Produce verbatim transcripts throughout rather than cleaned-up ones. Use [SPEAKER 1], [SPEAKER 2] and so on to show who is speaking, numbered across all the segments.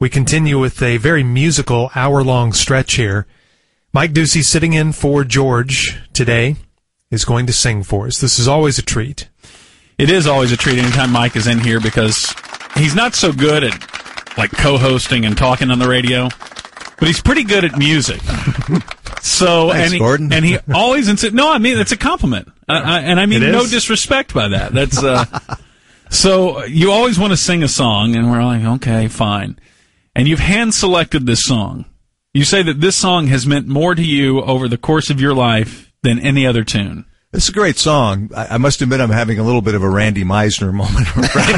[SPEAKER 1] We continue with a very musical hour-long stretch here. Mike Ducey, sitting in for George today, is going to sing for us. This is always a treat.
[SPEAKER 2] It is always a treat anytime Mike is in here because he's not so good at like co-hosting and talking on the radio, but he's pretty good at music. So
[SPEAKER 3] Thanks,
[SPEAKER 2] and he,
[SPEAKER 3] Gordon.
[SPEAKER 2] and he always insists. No, I mean it's a compliment, uh, I, and I mean no disrespect by that. That's uh, so you always want to sing a song, and we're like, okay, fine. And you've hand selected this song. You say that this song has meant more to you over the course of your life than any other tune.
[SPEAKER 3] It's a great song. I, I must admit I'm having a little bit of a Randy Meisner moment right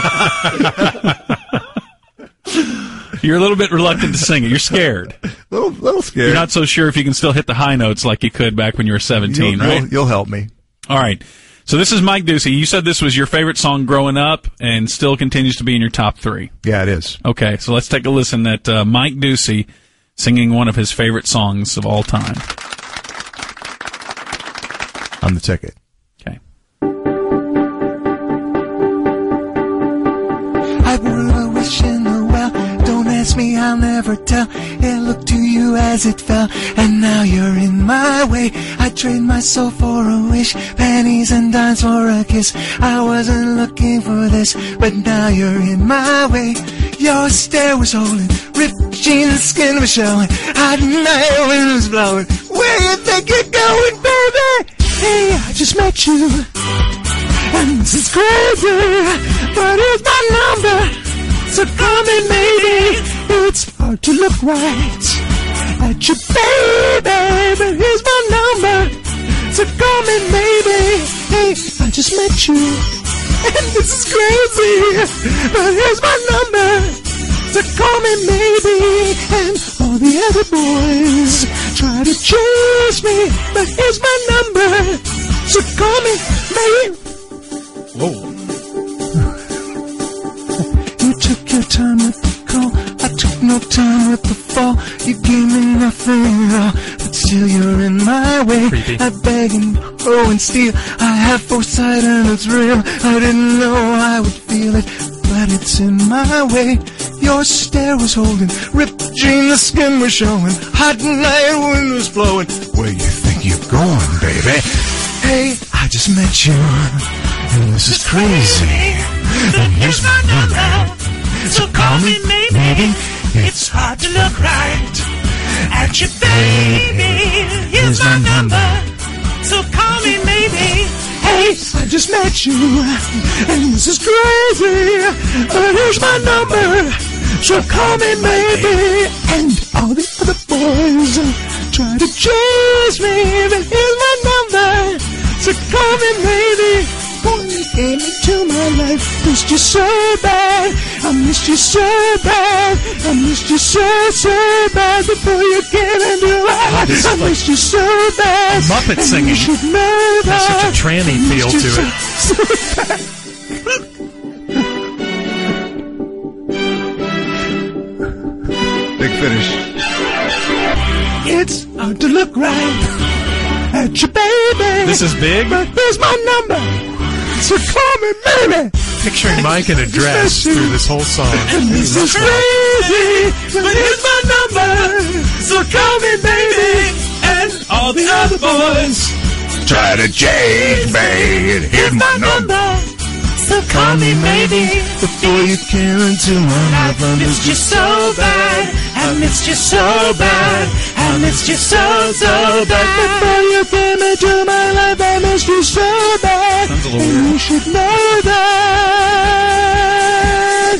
[SPEAKER 3] now.
[SPEAKER 2] You're a little bit reluctant to sing it. You're scared.
[SPEAKER 3] A little, little scared.
[SPEAKER 2] You're not so sure if you can still hit the high notes like you could back when you were seventeen,
[SPEAKER 3] you'll,
[SPEAKER 2] right?
[SPEAKER 3] You'll, you'll help me.
[SPEAKER 2] All right. So this is Mike Ducey. You said this was your favorite song growing up and still continues to be in your top three.
[SPEAKER 3] Yeah, it is.
[SPEAKER 2] Okay, so let's take a listen at uh, Mike Ducey singing one of his favorite songs of all time.
[SPEAKER 3] On the ticket.
[SPEAKER 2] Okay.
[SPEAKER 4] I blew a wish in the well. Don't ask me, I'll never tell. It looked to you as it fell, and now you're in my way. I trade my soul for a wish, pennies and dimes for a kiss. I wasn't looking for this, but now you're in my way. Your stare was holding, ripped jeans, skin was showing. Hot night, wind was blowing. Where you think you're going, baby? Hey, I just met you, and this is crazy, but here's my number. So come in, maybe. It's hard to look right at your baby, but here's my number. So come in, maybe. Hey, I just met you, and this is crazy, but here's my number. So call me, maybe. And all the other boys try to chase me, but here's my number. So call me, maybe.
[SPEAKER 2] Whoa.
[SPEAKER 4] You took your time with the call, I took no time with the fall. You gave me nothing at all, but still you're in my way.
[SPEAKER 1] Creepy.
[SPEAKER 4] I beg and borrow and steal. I have foresight and it's real. I didn't know I would feel it, but it's in my way. Your stare was holding, ripped jeans, the skin was showing. Hot night, wind was blowing. Where you think you're going, baby? Hey, I just met you, and this is crazy. And here's my number, so call me maybe. It's hard to look right at you, baby. Here's my number, so call me maybe. Hey, I just met you, and this is crazy, but here's my number, so call me maybe. And all the other boys try to chase me, but here's my number, so call me maybe. Boy, you came into my life, missed you so bad, I missed you so bad, I missed you so, so bad before you came into my life. I missed you so bad.
[SPEAKER 1] Muppet
[SPEAKER 4] and
[SPEAKER 1] singing.
[SPEAKER 4] You should know
[SPEAKER 1] There's
[SPEAKER 4] that.
[SPEAKER 1] such a tranny feel to
[SPEAKER 4] so,
[SPEAKER 1] it.
[SPEAKER 4] So
[SPEAKER 3] Big finish.
[SPEAKER 4] it's hard to look right at you, baby.
[SPEAKER 2] This is big.
[SPEAKER 4] But here's my number, so call me maybe.
[SPEAKER 1] Picturing Mike in a dress through this whole song.
[SPEAKER 4] And this is crazy, but here's my number, so call me baby. And all the other boys
[SPEAKER 3] Try to change me, and here's my number.
[SPEAKER 4] so call me maybe. Before you came into my life, I missed you so bad, I missed you so bad, I missed you so, so bad. Before you came into my life, I missed you so bad,
[SPEAKER 2] Sounds a little
[SPEAKER 4] and
[SPEAKER 2] weird.
[SPEAKER 4] you should know that.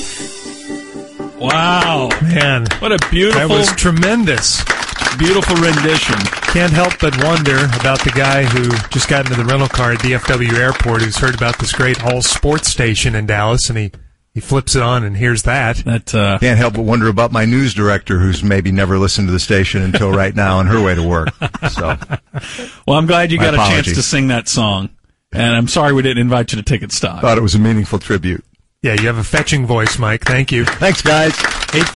[SPEAKER 2] Wow.
[SPEAKER 1] Man,
[SPEAKER 2] What a beautiful,
[SPEAKER 1] that was tremendous.
[SPEAKER 2] beautiful rendition.
[SPEAKER 1] Can't help but wonder about the guy who just got into the rental car at D F W Airport who's heard about this great all sports station in Dallas, and he, he flips it on and hears that.
[SPEAKER 2] That uh,
[SPEAKER 3] Can't help but wonder about my news director, who's maybe never listened to the station until right now on her way to work. So,
[SPEAKER 2] well, I'm glad you
[SPEAKER 3] My
[SPEAKER 2] got a chance
[SPEAKER 3] apologies.
[SPEAKER 2] to sing that song, and I'm sorry we didn't invite you to Ticket Stop.
[SPEAKER 3] thought it was a meaningful tribute.
[SPEAKER 1] Yeah, you have a fetching voice, Mike. Thank you.
[SPEAKER 3] Thanks, guys.
[SPEAKER 1] eight